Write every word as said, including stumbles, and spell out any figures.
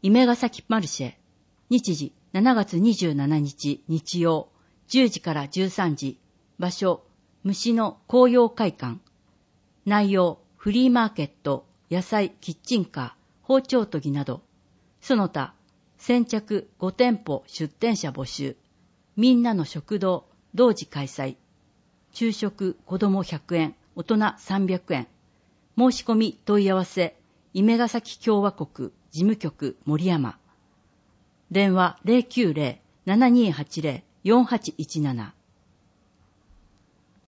夢ヶ崎マルシェ。日時しちがつにじゅうしちにち日曜じゅうじからじゅうさんじ。場所虫の紅葉会館。内容フリーマーケット、野菜、キッチンカー、包丁研ぎなど。その他先着ごてんぽ出店者募集。みんなの食堂同時開催。昼食子供ひゃくえん、大人さんびゃくえん。申し込み問い合わせ夢ヶ崎共和国事務局森山。電話 ゼロきゅうゼロ ななにーはちゼロ よんはちいちなな